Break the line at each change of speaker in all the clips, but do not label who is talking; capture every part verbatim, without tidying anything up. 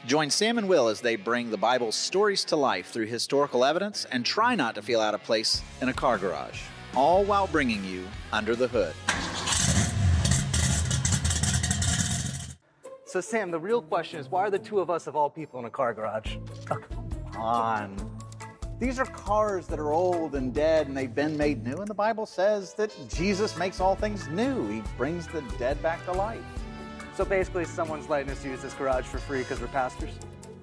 Join Sam and Will as they bring the Bible's stories to life through historical evidence and try not to feel out of place in a car garage, all while bringing you Under the Hood.
So, Sam, the real question is, why are the two of us, of all people, in a car garage?
Oh, come on. These are cars that are old and dead, and they've been made new, and the Bible says that Jesus makes all things new. He brings the dead back to life.
So basically, someone's letting us use this garage for free because we're pastors?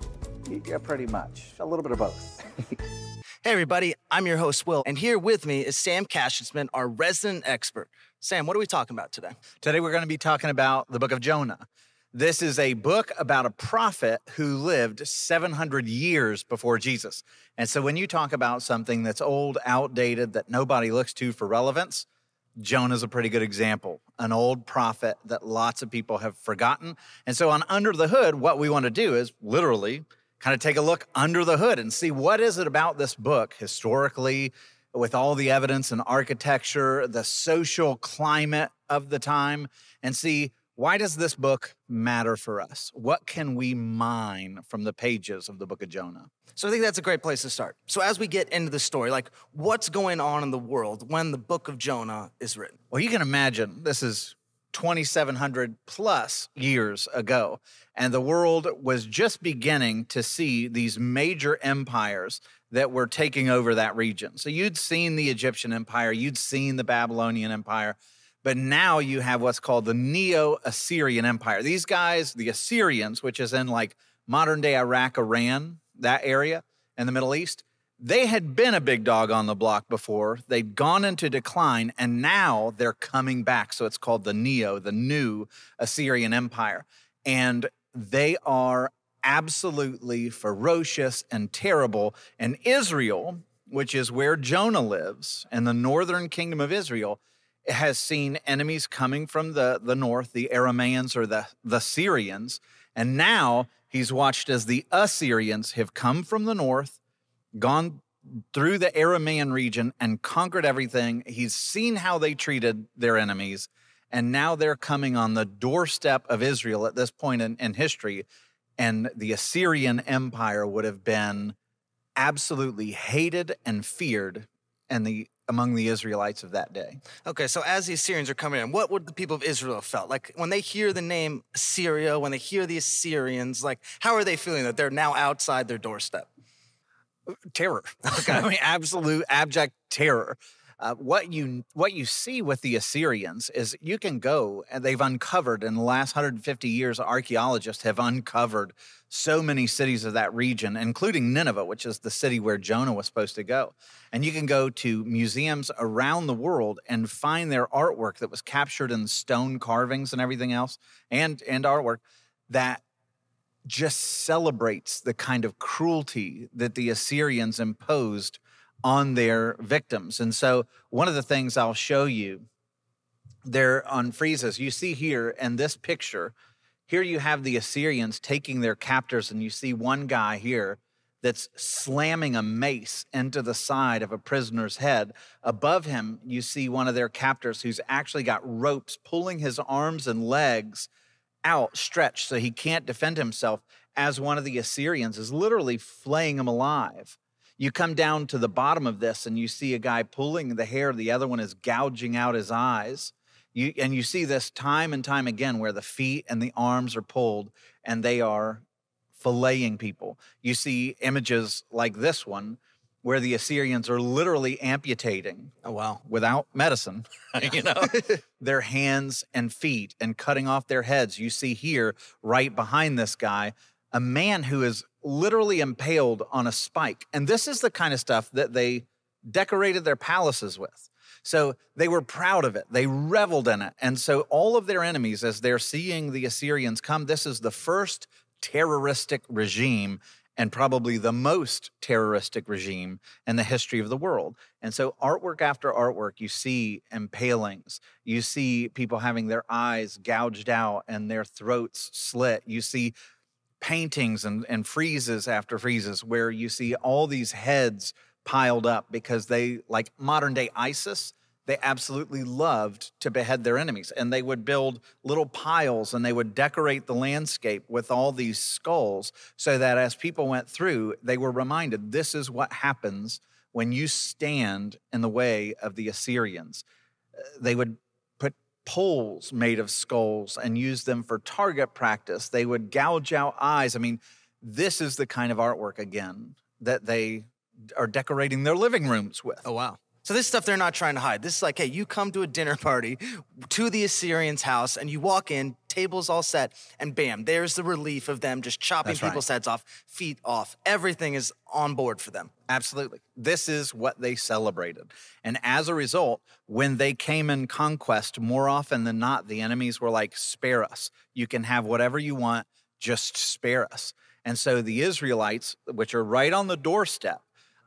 Yeah, pretty much. A little bit of both.
Hey, everybody. I'm your host, Will, and here with me is Sam Cashensman, our resident expert. Sam, what are we talking about today?
Today, we're going to be talking about the book of Jonah. This is a book about a prophet who lived seven hundred years before Jesus. And so when you talk about something that's old, outdated, that nobody looks to for relevance, Jonah's a pretty good example, an old prophet that lots of people have forgotten. And so on Under the Hood, what we want to do is literally kind of take a look under the hood and see what is it about this book historically, with all the evidence and architecture, the social climate of the time, and see, why does this book matter for us? What can we mine from the pages of the book of Jonah?
So I think that's a great place to start. So as we get into the story, like what's going on in the world when the book of Jonah is written?
Well, you can imagine this is twenty-seven hundred plus years ago, and the world was just beginning to see these major empires that were taking over that region. So you'd seen the Egyptian Empire, you'd seen the Babylonian Empire, but now you have what's called the Neo-Assyrian Empire. These guys, the Assyrians, which is in like modern-day Iraq, Iran, that area in the Middle East, they had been a big dog on the block before. They'd gone into decline, and now they're coming back. So it's called the Neo, the new Assyrian Empire. And they are absolutely ferocious and terrible. And Israel, which is where Jonah lives, and the northern kingdom of Israel, has seen enemies coming from the, the north, the Arameans or the, the Syrians. And now he's watched as the Assyrians have come from the north, gone through the Aramean region and conquered everything. He's seen how they treated their enemies. And now they're coming on the doorstep of Israel at this point in, in history. And the Assyrian Empire would have been absolutely hated and feared and the among the Israelites of that day.
Okay, so as the Assyrians are coming in, what would the people of Israel have felt? Like when they hear the name Assyria, when they hear the Assyrians, like how are they feeling that they're now outside their doorstep?
Terror. Okay. I mean, absolute abject terror. Uh, what you what you see with the Assyrians is you can go, and they've uncovered in the last one hundred fifty years, archaeologists have uncovered so many cities of that region, including Nineveh, which is the city where Jonah was supposed to go. And you can go to museums around the world and find their artwork that was captured in stone carvings and everything else, and, and artwork that just celebrates the kind of cruelty that the Assyrians imposed on their victims. And so one of the things I'll show you there on friezes, you see here in this picture, here you have the Assyrians taking their captors, and you see one guy here that's slamming a mace into the side of a prisoner's head. Above him, you see one of their captors who's actually got ropes pulling his arms and legs out, stretched, so he can't defend himself, as one of the Assyrians is literally flaying him alive. You come down to the bottom of this and you see a guy pulling the hair. The other one is gouging out his eyes. You, and you see this time and time again where the feet and the arms are pulled and they are filleting people. You see images like this one where the Assyrians are literally amputating.
Oh, wow.
Without medicine, you know, their hands and feet and cutting off their heads. You see here right behind this guy, a man who is literally impaled on a spike. And this is the kind of stuff that they decorated their palaces with. So they were proud of it. They reveled in it. And so all of their enemies, as they're seeing the Assyrians come, this is the first terroristic regime and probably the most terroristic regime in the history of the world. And so artwork after artwork, you see impalings. You see people having their eyes gouged out and their throats slit. You see paintings and, and friezes after friezes where you see all these heads piled up because they, like modern day ISIS, They absolutely loved to behead their enemies, and they would build little piles and they would decorate the landscape with all these skulls so that as people went through, they were reminded this is what happens when you stand in the way of the Assyrians. They would put poles made of skulls and use them for target practice. They would gouge out eyes. I mean, this is the kind of artwork, again, that they are decorating their living rooms with.
Oh, wow. So this stuff they're not trying to hide. This is like, hey, you come to a dinner party to the Assyrians' house and you walk in, tables all set, and bam, there's the relief of them just chopping
That's right.
people's heads off, feet off. Everything is on board for them.
Absolutely. This is what they celebrated. And as a result, when they came in conquest, more often than not, the enemies were like, spare us. You can have whatever you want, just spare us. And so the Israelites, which are right on the doorstep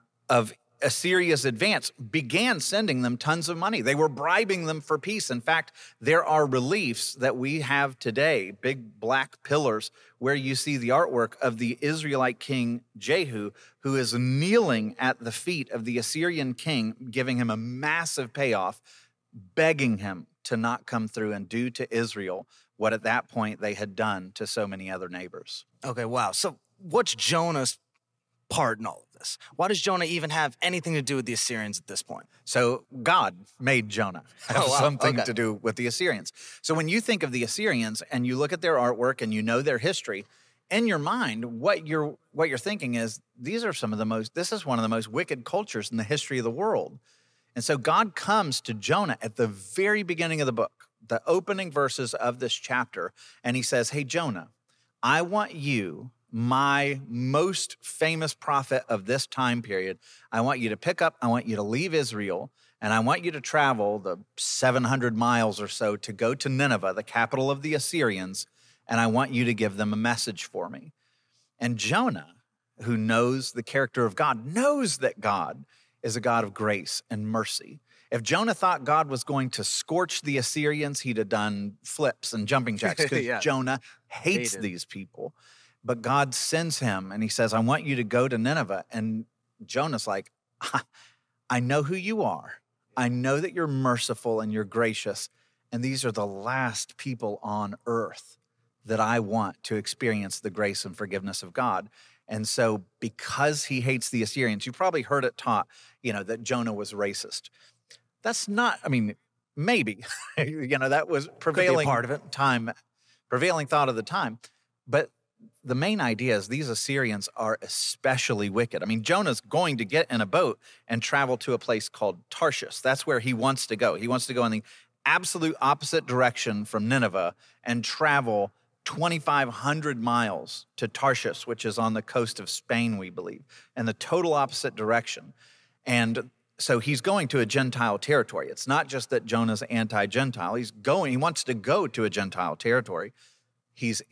of Assyria's advance, began sending them tons of money. They were bribing them for peace. In fact, there are reliefs that we have today, big black pillars, where you see the artwork of the Israelite king Jehu, who is kneeling at the feet of the Assyrian king, giving him a massive payoff, begging him to not come through and do to Israel what at that point they had done to so many other neighbors.
Okay, wow. So what's Jonah's part in all of this? Why does Jonah even have anything to do with the Assyrians at this point?
So God made Jonah have
Oh, wow.
something
Okay.
to do with the Assyrians. So when you think of the Assyrians and you look at their artwork and you know their history, in your mind, what you're what you're thinking is these are some of the most, this is one of the most wicked cultures in the history of the world. And so God comes to Jonah at the very beginning of the book, the opening verses of this chapter, and he says, hey, Jonah, I want you, my most famous prophet of this time period, I want you to pick up, I want you to leave Israel, and I want you to travel the seven hundred miles or so to go to Nineveh, the capital of the Assyrians, and I want you to give them a message for me. And Jonah, who knows the character of God, knows that God is a God of grace and mercy. If Jonah thought God was going to scorch the Assyrians, he'd have done flips and jumping jacks because
Yeah.
Jonah hates
Hated.
these people. But God sends him and he says, I want you to go to Nineveh. And Jonah's like, I know who you are. I know that you're merciful and you're gracious. And these are the last people on earth that I want to experience the grace and forgiveness of God. And so because he hates the Assyrians, you probably heard it taught, you know, that Jonah was racist. That's not, I mean, maybe, you know, that was prevailing
part of it.
time, prevailing thought of the time. But the main idea is these Assyrians are especially wicked. I mean, Jonah's going to get in a boat and travel to a place called Tarshish. That's where he wants to go. He wants to go in the absolute opposite direction from Nineveh and travel twenty-five hundred miles to Tarshish, which is on the coast of Spain, we believe, in the total opposite direction. And so he's going to a Gentile territory. It's not just that Jonah's anti-Gentile. He's going, he wants to go to a Gentile territory. He's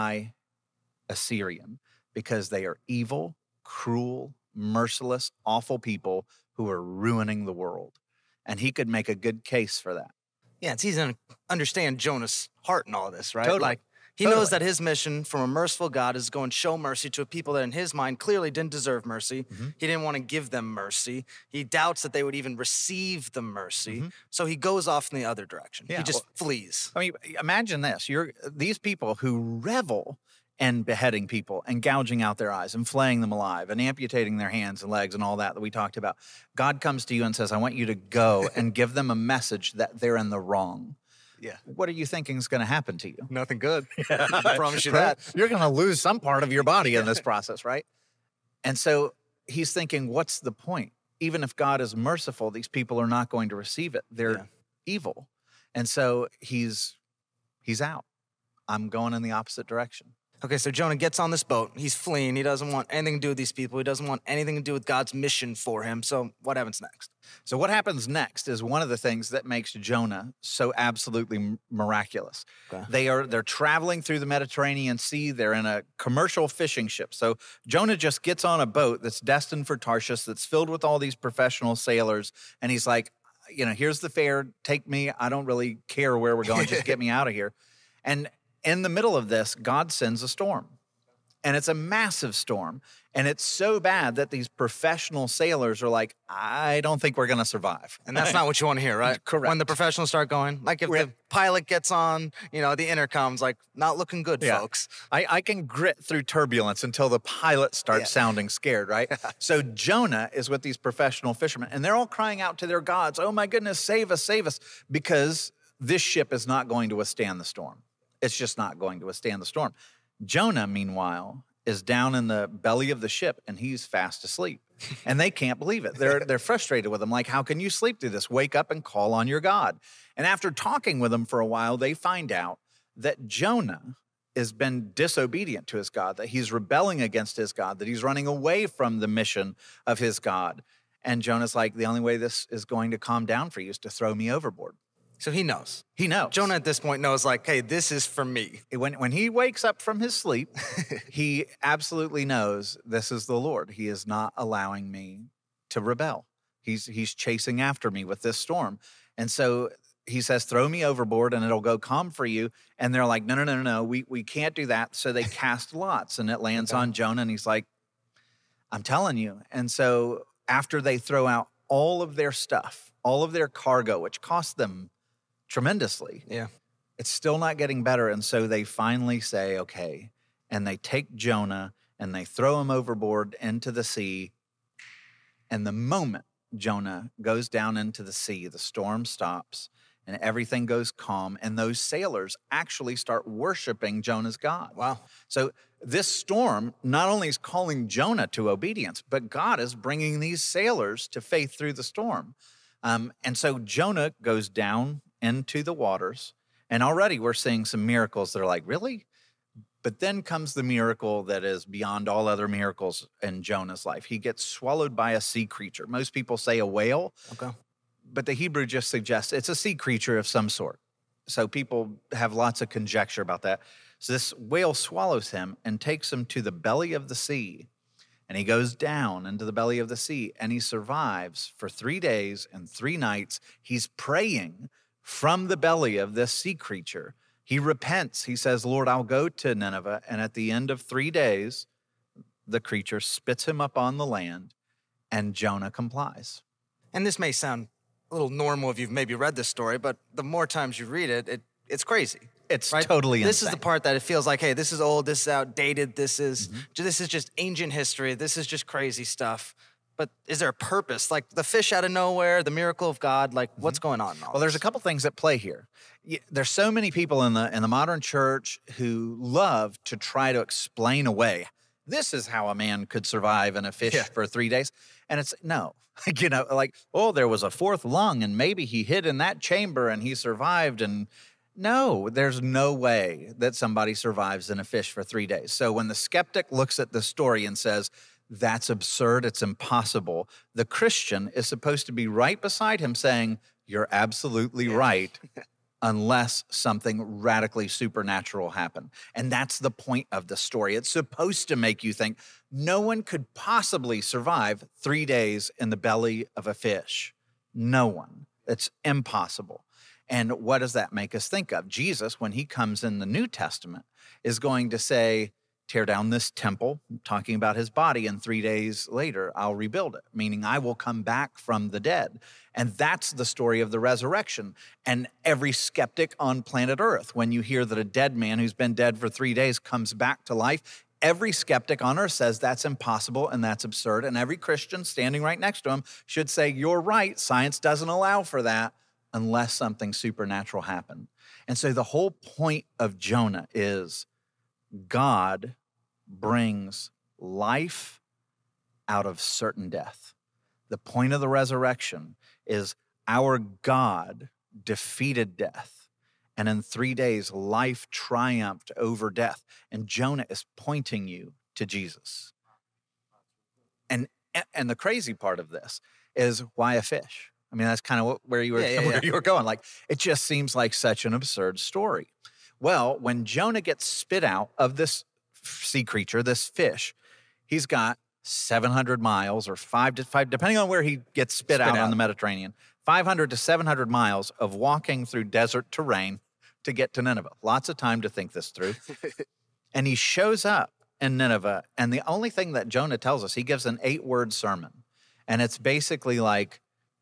anti-Assyrian because they are evil, cruel, merciless, awful people who are ruining the world. And he could make a good case for that.
Yeah, it's easy to understand Jonah's heart in all this, right?
Totally.
Like, he
Totally.
knows that his mission from a merciful God is to go and show mercy to a people that in his mind clearly didn't deserve mercy.
Mhm.
He didn't want to give them mercy. He doubts that they would even receive the mercy.
Mhm.
So he goes off in the other direction.
Yeah,
He just
well-
flees.
I mean, imagine this. You're these people who revel in beheading people and gouging out their eyes and flaying them alive and amputating their hands and legs and all that that we talked about. God comes to you and says, I want you to go and give them a message that they're in the wrong.
Yeah.
What are you thinking is going to happen to you?
Nothing good. I promise you that.
You're going to lose some part of your body in this process, right? And so he's thinking, what's the point? Even if God is merciful, these people are not going to receive it. They're
Yeah.
evil. And so he's he's out. I'm going in the opposite direction.
Okay, so Jonah gets on this boat. He's fleeing. He doesn't want anything to do with these people. He doesn't want anything to do with God's mission for him. So what happens next?
So what happens next is one of the things that makes Jonah so absolutely m- miraculous.
Okay.
They are they're traveling through the Mediterranean Sea. They're in a commercial fishing ship. So Jonah just gets on a boat that's destined for Tarshish, that's filled with all these professional sailors, and he's like, you know, here's the fare. Take me. I don't really care where we're going. Just get me out of here. And in the middle of this, God sends a storm. And it's a massive storm. And it's so bad that these professional sailors are like, I don't think we're going to survive.
And that's not what you want to hear, right?
Correct.
When the professionals start going, like if
Right.
the pilot gets on, you know, the intercom's like, not looking good,
Yeah.
folks.
I, I can grit through turbulence until the pilot starts
Yeah.
sounding scared, right? So Jonah is with these professional fishermen, and they're all crying out to their gods, oh my goodness, save us, save us, because this ship is not going to withstand the storm. It's just not going to withstand the storm. Jonah, meanwhile, is down in the belly of the ship, and he's fast asleep. And they can't believe it. They're, they're frustrated with him, like, how can you sleep through this? Wake up and call on your God. And after talking with him for a while, they find out that Jonah has been disobedient to his God, that he's rebelling against his God, that he's running away from the mission of his God. And Jonah's like, the only way this is going to calm down for you is to throw me overboard.
So he knows.
He knows.
Jonah at this point knows, like, hey, this is for me.
When, when he wakes up from his sleep, he absolutely knows this is the Lord. He is not allowing me to rebel. He's, he's chasing after me with this storm. And so he says, throw me overboard and it'll go calm for you. And they're like, no, no, no, no, no, we, we can't do that. So they cast lots and it lands
Okay.
on Jonah. And he's like, I'm telling you. And so after they throw out all of their stuff, all of their cargo, which cost them tremendously,
Yeah.
it's still not getting better. And so they finally say, okay. And they take Jonah and they throw him overboard into the sea. And the moment Jonah goes down into the sea, the storm stops and everything goes calm. And those sailors actually start worshiping Jonah's God.
Wow.
So this storm not only is calling Jonah to obedience, but God is bringing these sailors to faith through the storm. Um, and so Jonah goes down into the waters, and already we're seeing some miracles that are like, really? But then comes the miracle that is beyond all other miracles in Jonah's life. He gets swallowed by a sea creature. Most people say a whale,
Okay.
but the Hebrew just suggests it's a sea creature of some sort. So people have lots of conjecture about that. So this whale swallows him and takes him to the belly of the sea. And he goes down into the belly of the sea and he survives for three days and three nights. He's praying from the belly of this sea creature. He repents. He says, Lord, I'll go to Nineveh. And at the end of three days, the creature spits him up on the land and Jonah complies.
And this may sound a little normal if you've maybe read this story, but the more times you read it, it it's crazy.
It's
Right?
totally
This
insane.
is the part that it feels like, hey, this is old, this is outdated, this is
Mm-hmm.
this is just ancient history, this is just crazy stuff. But is there a purpose? Like the fish out of nowhere, the miracle of God, like what's going on in all
Well, there's a
this?
couple things at play here. Y- There's so many people in the in the modern church who love to try to explain away. This is how a man could survive in a fish
Yeah.
for three days. And it's no, you know, like, oh, there was a fourth lung and maybe he hid in that chamber and he survived. And no, there's no way that somebody survives in a fish for three days. So when the skeptic looks at the story and says, that's absurd, it's impossible, the Christian is supposed to be right beside him saying, you're absolutely right, unless something radically supernatural happened. And that's the point of the story. It's supposed to make you think no one could possibly survive three days in the belly of a fish. No one. It's impossible. And what does that make us think of? Jesus, when he comes in the New Testament, is going to say, tear down this temple, talking about his body, and three days later, I'll rebuild it, meaning I will come back from the dead. And that's the story of the resurrection. And every skeptic on planet Earth, when you hear that a dead man who's been dead for three days comes back to life, every skeptic on earth says that's impossible and that's absurd. And every Christian standing right next to him should say, you're right, science doesn't allow for that unless something supernatural happened. And so the whole point of Jonah is God brings life out of certain death. The point of the resurrection is our God defeated death. And in three days, life triumphed over death. And Jonah is pointing you to Jesus. And, and the crazy part of this is, why a fish? I mean, that's kind of what, where you were,
Yeah, yeah,
where
yeah.
you were going. Like, it just seems like such an absurd story. Well, when Jonah gets spit out of this sea creature, this fish, he's got seven hundred miles or five to five, depending on where he gets spit,
Spit
out, on
out.
the Mediterranean, five hundred to seven hundred miles of walking through desert terrain to get to Nineveh. Lots of time to think this through. And he shows up in Nineveh, and the only thing that Jonah tells us, he gives an eight-word sermon. And it's basically like,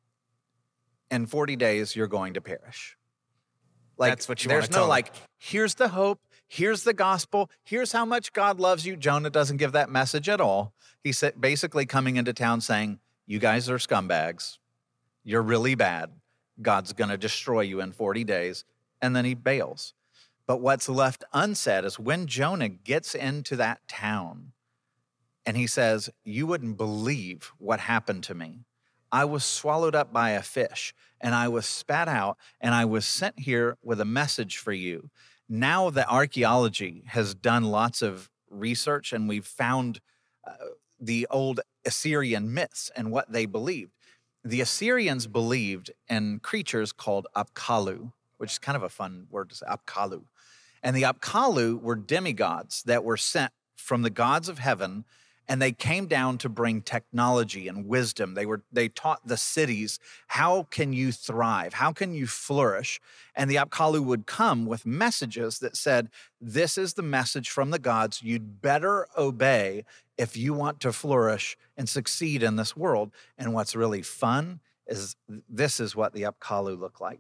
in forty days, you're going to perish. Like,
That's what you
there's
wanna
no
tell them.
like, here's the hope, here's the gospel, here's how much God loves you. Jonah doesn't give that message at all. He's basically coming into town saying, you guys are scumbags. You're really bad. God's going to destroy you in forty days. And then he bails. But what's left unsaid is when Jonah gets into that town and he says, you wouldn't believe what happened to me. I was swallowed up by a fish and I was spat out and I was sent here with a message for you. Now that archaeology has done lots of research and we've found uh, the old Assyrian myths and what they believed. The Assyrians believed in creatures called Apkallu, which is kind of a fun word to say, Apkallu. And the Apkallu were demigods that were sent from the gods of heaven, and they came down to bring technology and wisdom. They were they taught the cities, how can you thrive? How can you flourish? And the Apkallu would come with messages that said, this is the message from the gods. You'd better obey if you want to flourish and succeed in this world. And what's really fun is this is what the Apkallu look like.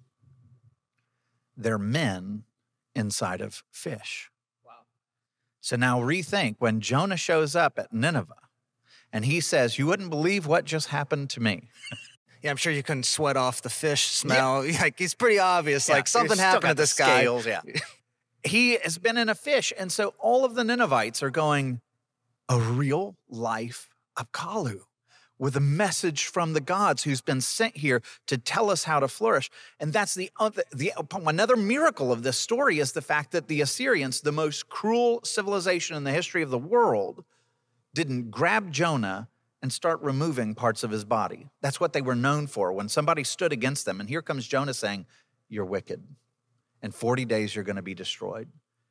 They're men inside of fish. So now rethink when Jonah shows up at Nineveh and he says, you wouldn't believe what just happened to me.
Yeah, I'm sure you couldn't sweat off the fish smell. Yeah. Like, it's pretty obvious.
Yeah,
like, something
he's still
happened
got
to
the
this guy.
scales, yeah. He has been in a fish. And so all of the Ninevites are going, a real life Apkallu with a message from the gods who's been sent here to tell us how to flourish. And that's the other, the another miracle of this story is the fact that the Assyrians, the most cruel civilization in the history of the world, didn't grab Jonah and start removing parts of his body. That's what they were known for. When somebody stood against them, and here comes Jonah saying, you're wicked. In forty days, you're going to be destroyed.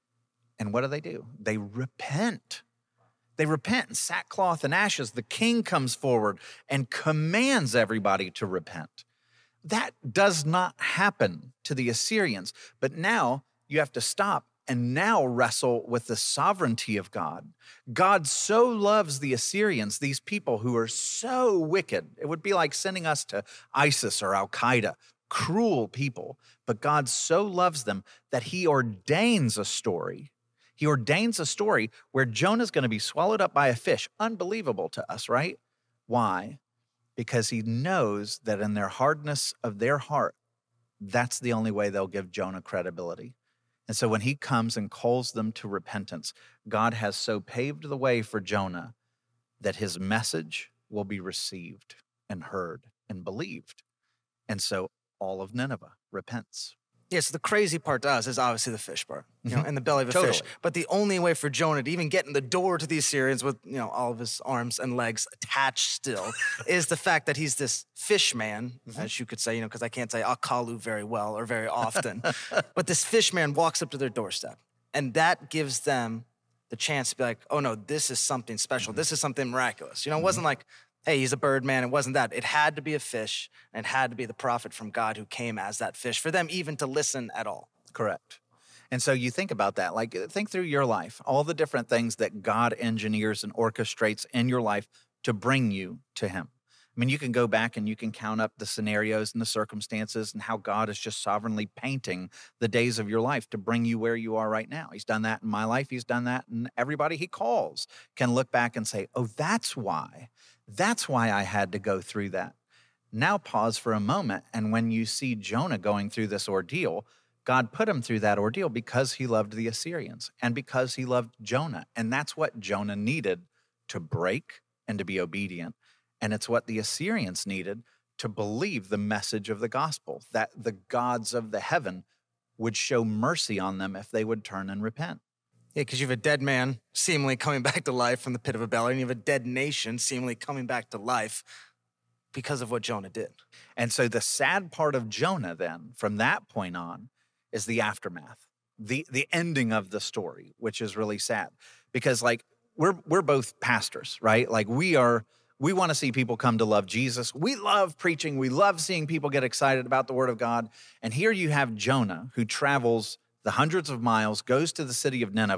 And what do they do? They repent. They repent in sackcloth and ashes. The king comes forward and commands everybody to repent. That does not happen to the Assyrians. But now you have to stop and now wrestle with the sovereignty of God. God so loves the Assyrians, these people who are so wicked. It would be like sending us to ISIS or Al-Qaeda, cruel people. But God so loves them that he ordains a story. He ordains a story where Jonah's going to be swallowed up by a fish. Unbelievable to us, right? Why? Because he knows that in their hardness of their heart, that's the only way they'll give Jonah credibility. And so when he comes and calls them to repentance, God has so paved the way for Jonah that his message will be received and heard and believed. And so all of Nineveh repents.
Yeah, so the crazy part to us is obviously the fish part, you know,
Mhm.
in the belly of a
Totally.
fish. But the only way for Jonah to even get in the door to the Assyrians with, you know, all of his arms and legs attached still is the fact that he's this fish man,
Mhm.
as you could say, you know, because I can't say Akalu very well or very often. But this fish man walks up to their doorstep, and that gives them the chance to be like, oh no, this is something special.
Mhm.
This is something miraculous. You know, it
Mhm.
wasn't like, hey, he's a bird man. It wasn't that. It had to be a fish, and it had to be the prophet from God who came as that fish for them even to listen at all.
Correct. And so you think about that, like think through your life, all the different things that God engineers and orchestrates in your life to bring you to him. I mean, you can go back and you can count up the scenarios and the circumstances and how God is just sovereignly painting the days of your life to bring you where you are right now. He's done that in my life. He's done that, and everybody he calls can look back and say, oh, that's why. That's why I had to go through that. Now pause for a moment. And when you see Jonah going through this ordeal, God put him through that ordeal because he loved the Assyrians and because he loved Jonah. And that's what Jonah needed to break and to be obedient. And it's what the Assyrians needed to believe the message of the gospel, that the gods of the heaven would show mercy on them if they would turn and repent.
Yeah, because you have a dead man seemingly coming back to life from the pit of a belly, and you have a dead nation seemingly coming back to life because of what Jonah did.
And so the sad part of Jonah then, from that point on, is the aftermath, the the ending of the story, which is really sad. Because like we're we're both pastors, right? Like we are, we want to see people come to love Jesus. We love preaching. We love seeing people get excited about the word of God. And here you have Jonah who travels the hundreds of miles, goes to the city of Nineveh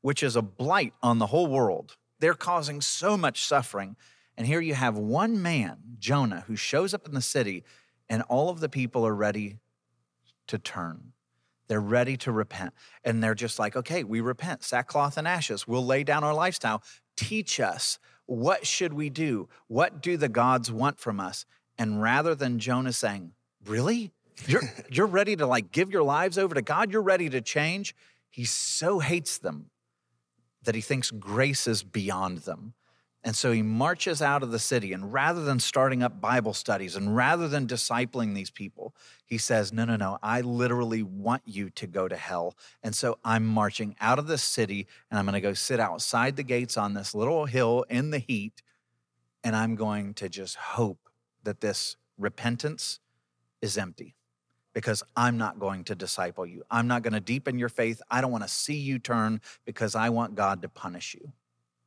which is a blight on the whole world. They're causing so much suffering. And here you have one man, Jonah, who shows up in the city, and all of the people are ready to turn. They're ready to repent. And they're just like, okay, we repent, sackcloth and ashes. We'll lay down our lifestyle. Teach us. What should we do? What do the gods want from us? And rather than Jonah saying, really? You're, you're ready to like give your lives over to God? You're ready to change? He so hates them that he thinks grace is beyond them. And so he marches out of the city, and rather than starting up Bible studies and rather than discipling these people, he says, no, no, no, I literally want you to go to hell. And so I'm marching out of the city, and I'm going to go sit outside the gates on this little hill in the heat, and I'm going to just hope that this repentance is empty, because I'm not going to disciple you. I'm not going to deepen your faith. I don't want to see you turn because I want God to punish you.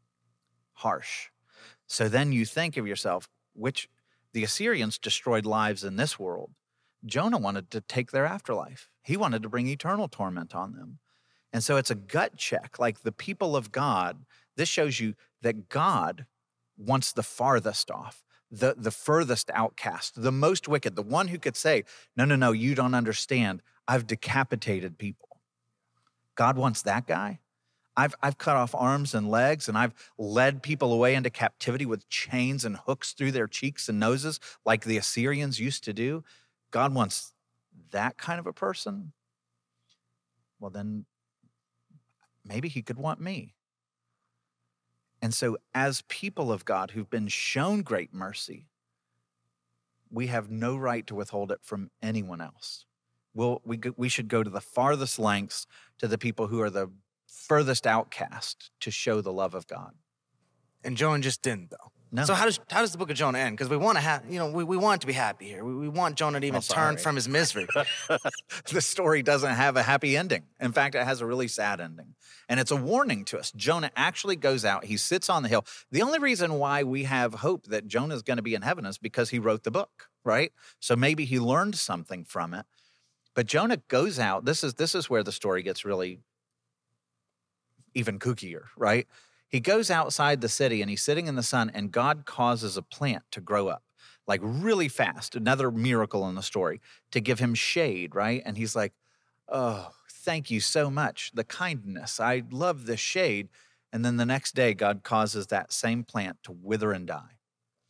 Harsh. So then you think of yourself, which the Assyrians destroyed lives in this world. Jonah wanted to take their afterlife. He wanted to bring eternal torment on them. And so it's a gut check, like the people of God. This shows you that God wants the farthest off, the, the furthest outcast, the most wicked, the one who could say, no, no, no, you don't understand. I've decapitated people. God wants that guy. I've, I've cut off arms and legs, and I've led people away into captivity with chains and hooks through their cheeks and noses like the Assyrians used to do. God wants that kind of a person. Well, then maybe he could want me. And so as people of God who've been shown great mercy, we have no right to withhold it from anyone else. We'll, we, we should go to the farthest lengths to the people who are the furthest outcast to show the love of God.
And Jonah just didn't, though.
No.
So how does how does the book of Jonah end? Because we want to have, you know, we, we want to be happy here. We, we want Jonah to even
Oh, sorry.
turn from his misery.
The story doesn't have a happy ending. In fact, it has a really sad ending. And it's a warning to us. Jonah actually goes out. He sits on the hill. The only reason why we have hope that Jonah is going to be in heaven is because he wrote the book, right? So maybe he learned something from it. But Jonah goes out. This is this is where the story gets really even kookier, right? He goes outside the city and he's sitting in the sun, and God causes a plant to grow up like really fast. Another miracle in the story, to give him shade, right? And he's like, oh, thank you so much. The kindness. I love this shade. And then the next day, God causes that same plant to wither and die.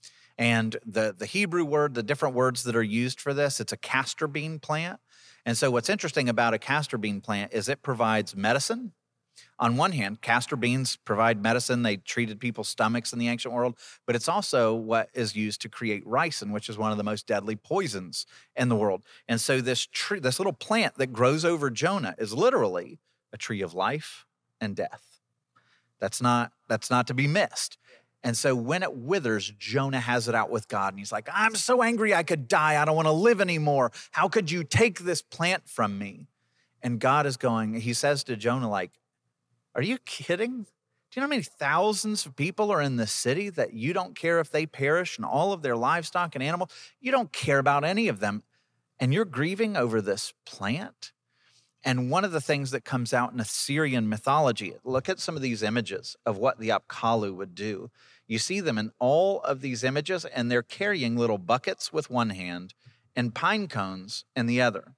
And the, the Hebrew word, the different words that are used for this, it's a castor bean plant. And so what's interesting about a castor bean plant is it provides medicine. On one hand, castor beans provide medicine. They treated people's stomachs in the ancient world, but it's also what is used to create ricin, which is one of the most deadly poisons in the world. And so this tree, this little plant that grows over Jonah is literally a tree of life and death. That's not, that's not to be missed. And so when it withers, Jonah has it out with God. And he's like, I'm so angry I could die. I don't want to live anymore. How could you take this plant from me? And God is going, he says to Jonah, like, are you kidding? Do you know how many thousands of people are in this city that you don't care if they perish and all of their livestock and animals? You don't care about any of them. And you're grieving over this plant? And one of the things that comes out in Assyrian mythology, look at some of these images of what the Apkallu would do. You see them in all of these images, and they're carrying little buckets with one hand and pine cones in the other.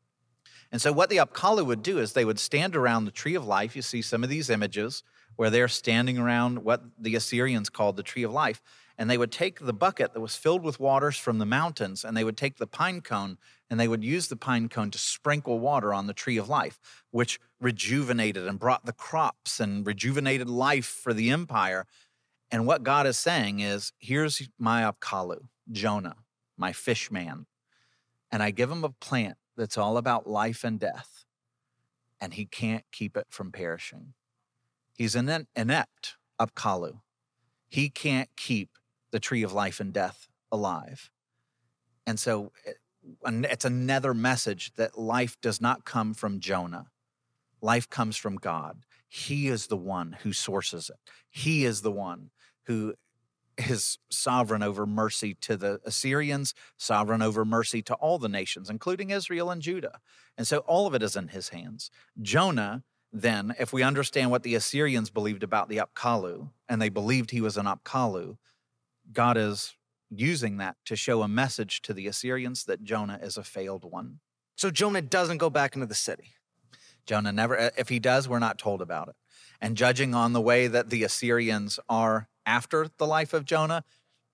And so what the Apkallu would do is they would stand around the tree of life. You see some of these images where they're standing around what the Assyrians called the tree of life. And they would take the bucket that was filled with waters from the mountains, and they would take the pine cone, and they would use the pine cone to sprinkle water on the tree of life, which rejuvenated and brought the crops and rejuvenated life for the empire. And what God is saying is, here's my Apkallu, Jonah, my fish man. And I give him a plant that's all about life and death, and he can't keep it from perishing. He's an inept Apkallu. He can't keep the tree of life and death alive. And so it's another message that life does not come from Jonah. Life comes from God. He is the one who sources it. He is the one who is sovereign over mercy to the Assyrians, sovereign over mercy to all the nations, including Israel and Judah. And so all of it is in his hands. Jonah then, if we understand what the Assyrians believed about the Apkallu, and they believed he was an Apkallu, God is using that to show a message to the Assyrians that Jonah is a failed one.
So Jonah doesn't go back into the city.
Jonah never, if he does, we're not told about it. And judging on the way that the Assyrians are after the life of Jonah,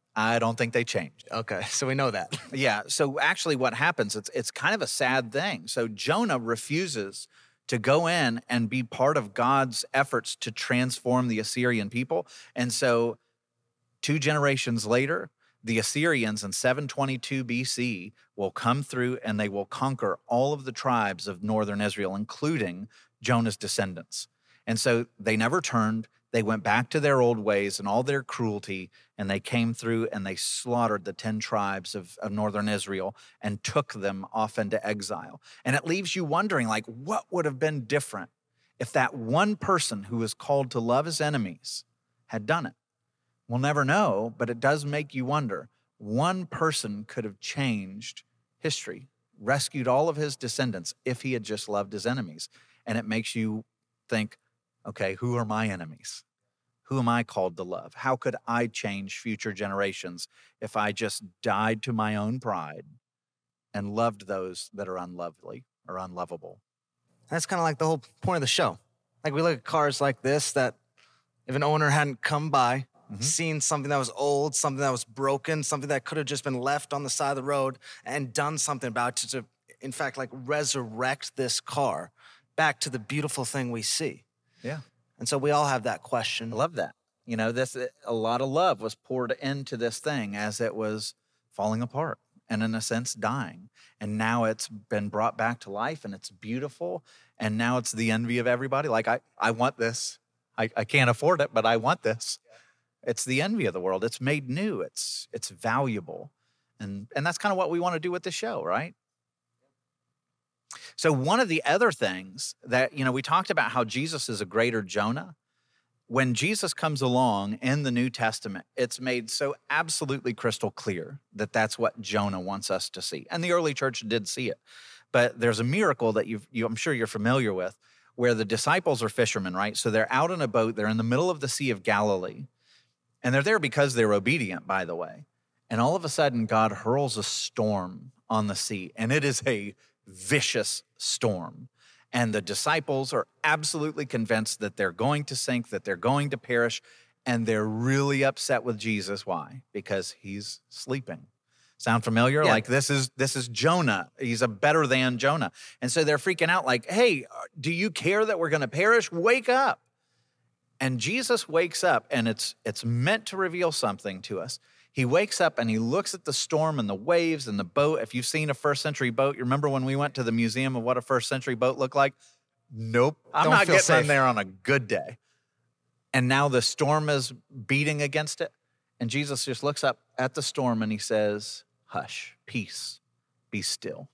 I don't think they changed.
Okay, so we know that.
Yeah, so actually what happens, it's it's kind of a sad thing. So Jonah refuses to go in and be part of God's efforts to transform the Assyrian people. And so two generations later, the Assyrians in seven twenty-two B C will come through and they will conquer all of the tribes of northern Israel, including Jonah's descendants. And so they never turned. They went back to their old ways and all their cruelty, and they came through and they slaughtered the ten tribes of, of northern Israel and took them off into exile. And it leaves you wondering, like, what would have been different if that one person who was called to love his enemies had done it? We'll never know, but it does make you wonder. One person could have changed history, rescued all of his descendants if he had just loved his enemies. And it makes you think, okay, who are my enemies? Who am I called to love? How could I change future generations if I just died to my own pride and loved those that are unlovely or unlovable?
That's kind of like the whole point of the show. Like we look at cars like this that if an owner hadn't come by, mm-hmm. seen something that was old, something that was broken, something that could have just been left on the side of the road and done something about it to, in fact, like resurrect this car back to the beautiful thing we see.
Yeah.
And so we all have that question.
I love that. You know, this a lot of love was poured into this thing as it was falling apart and in a sense dying. And now it's been brought back to life and it's beautiful. And now it's the envy of everybody. Like, I, I want this. I, I can't afford it, but I want this. It's the envy of the world. It's made new. It's it's valuable. And, and that's kind of what we want to do with the show, right? So one of the other things that, you know, we talked about how Jesus is a greater Jonah. When Jesus comes along in the New Testament, it's made so absolutely crystal clear that that's what Jonah wants us to see. And the early church did see it. But there's a miracle that you've, you, I'm sure you're familiar with, where the disciples are fishermen, right? So they're out in a boat. They're in the middle of the Sea of Galilee. And they're there because they're obedient, by the way. And all of a sudden, God hurls a storm on the sea. And it is a vicious storm. And the disciples are absolutely convinced that they're going to sink, that they're going to perish. And they're really upset with Jesus. Why? Because he's sleeping. Sound familiar?
Yeah.
Like this is this is Jonah. He's a better than Jonah. And so they're freaking out like, hey, do you care that we're going to perish? Wake up. And Jesus wakes up, and it's it's meant to reveal something to us. He wakes up and he looks at the storm and the waves and the boat. If you've seen a first century boat, you remember when we went to the museum of what a first century boat looked like? Nope. I'm
Don't
not
feel
getting
safe.
in there on a good day. And now the storm is beating against it. And Jesus just looks up at the storm and he says, hush, peace, be still.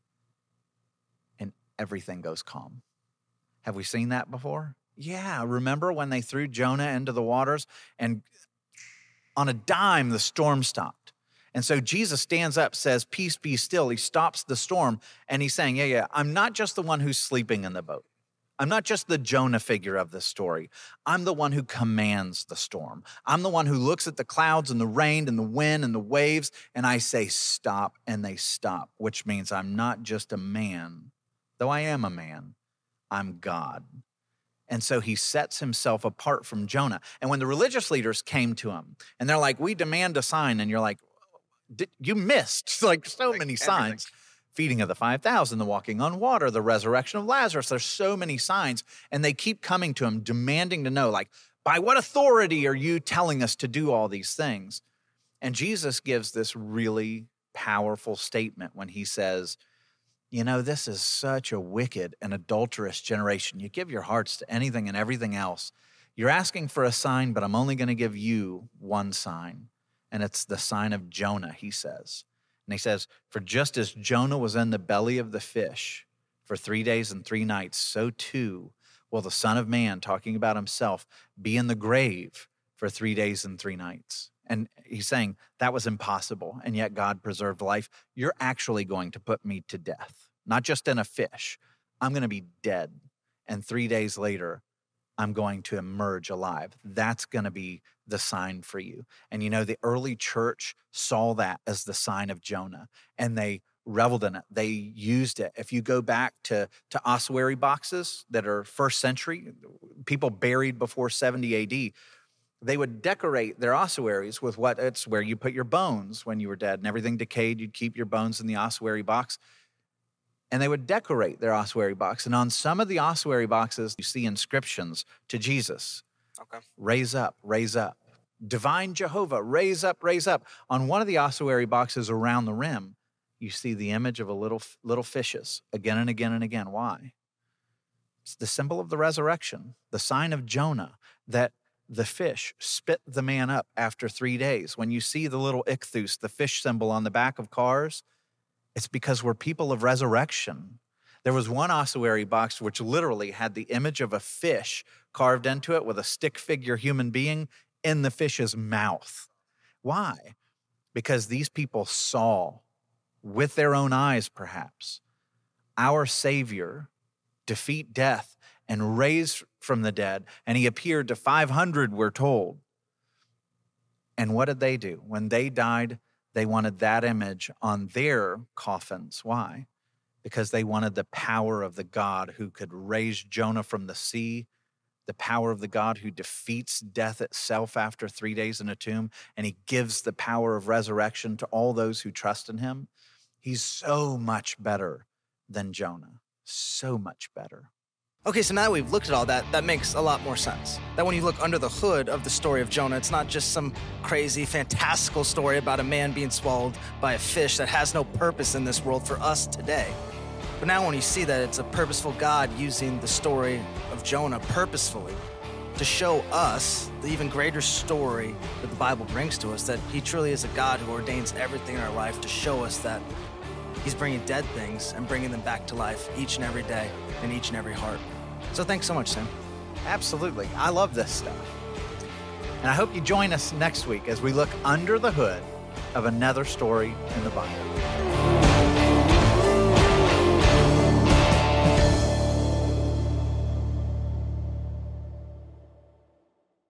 And everything goes calm. Have we seen that before? Yeah. Remember when they threw Jonah into the waters and on a dime, the storm stopped. And so Jesus stands up, says, peace, be still. He stops the storm and he's saying, yeah, yeah, I'm not just the one who's sleeping in the boat. I'm not just the Jonah figure of this story. I'm the one who commands the storm. I'm the one who looks at the clouds and the rain and the wind and the waves, and I say, stop, and they stop, which means I'm not just a man, though I am a man, I'm God. And so he sets himself apart from Jonah. And when the religious leaders came to him and they're like, we demand a sign. And you're like, you missed like so
Like
many
everything.
signs. Feeding of the five thousand, the walking on water, the resurrection of Lazarus. There's so many signs. And they keep coming to him, demanding to know, like, by what authority are you telling us to do all these things? And Jesus gives this really powerful statement when he says, you know, this is such a wicked and adulterous generation. You give your hearts to anything and everything else. You're asking for a sign, but I'm only going to give you one sign. And it's the sign of Jonah, he says. And he says, for just as Jonah was in the belly of the fish for three days and three nights, so too will the Son of Man, talking about himself, be in the grave for three days and three nights. And he's saying that was impossible, and yet God preserved life. You're actually going to put me to death, not just in a fish. I'm going to be dead. and three days later, I'm going to emerge alive. That's going to be the sign for you. And you know, the early church saw that as the sign of Jonah, and they reveled in it. They used it. If you go back to, to ossuary boxes that are first century, people buried before seventy A D, they would decorate their ossuaries with what it's where you put your bones when you were dead and everything decayed. You'd keep your bones in the ossuary box. And they would decorate their ossuary box. And on some of the ossuary boxes, you see inscriptions to Jesus.
Okay.
Raise up, raise up. Divine Jehovah, raise up, raise up. On one of the ossuary boxes around the rim, you see the image of a little, little fishes again and again and again. Why? It's the symbol of the resurrection, the sign of Jonah, that the fish spit the man up after three days. When you see the little ichthus, the fish symbol on the back of cars, it's because we're people of resurrection. There was one ossuary box which literally had the image of a fish carved into it with a stick figure human being in the fish's mouth. Why? Because these people saw with their own eyes, perhaps, our Savior defeat death and raise from the dead. And he appeared to five hundred, we're told. And what did they do? When they died, they wanted that image on their coffins. Why? Because they wanted the power of the God who could raise Jonah from the sea, the power of the God who defeats death itself after three days in a tomb, and he gives the power of resurrection to all those who trust in him. He's so much better than Jonah, so much better.
Okay, so now that we've looked at all that, that makes a lot more sense. That when you look under the hood of the story of Jonah, it's not just some crazy, fantastical story about a man being swallowed by a fish that has no purpose in this world for us today. But now when you see that it's a purposeful God using the story of Jonah purposefully to show us the even greater story that the Bible brings to us, that he truly is a God who ordains everything in our life to show us that he's bringing dead things and bringing them back to life each and every day in each and every heart. So thanks so much, Sam.
Absolutely. I love this stuff. And I hope you join us next week as we look under the hood of another story in the Bible.